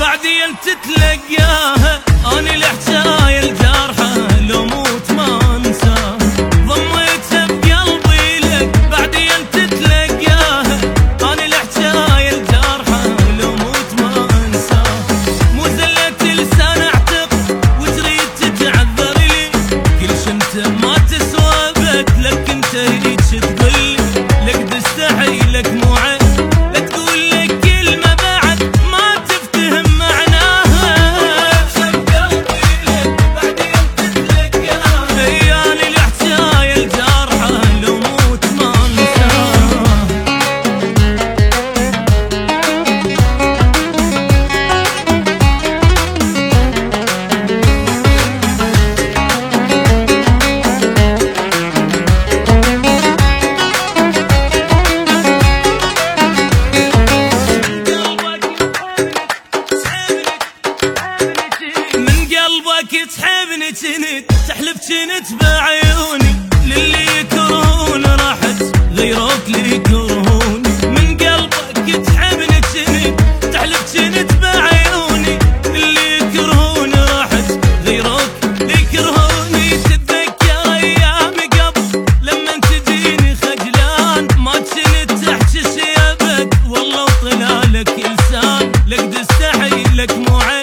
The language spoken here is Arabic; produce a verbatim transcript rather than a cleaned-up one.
بعدين تتلقاها اني الحجايه الجارحه لو موت ما انساها ضميتها بقلبي لك بعدين تتلقاها اني الحجايه الجارحه لو موت ما انساها مو زلة لسان اعتق وتريد تتعذر لي كل شي ما تسوى بك لك انت هيك تقولي لك تستحي لك مو عيب لا تقول لك كلمه بعد ما تفتهم معناها بقلبي لك بعدين تتلقاها اياني الحجايه الجارحه لو موت ما انساها تحبني جنت تحلف جنت بعيوني للي يكرهون راحت غيروك لي يكرهوني من قلبك تحبني جنت تحلف جنت بعيوني للي يكرهون راحت غيروك لي يكرهوني تتذكر ايام قبل لما تجيني خجلان ما جنت تحكي شيبك والله وطلع لك لسان لك تستحي لك مو عيب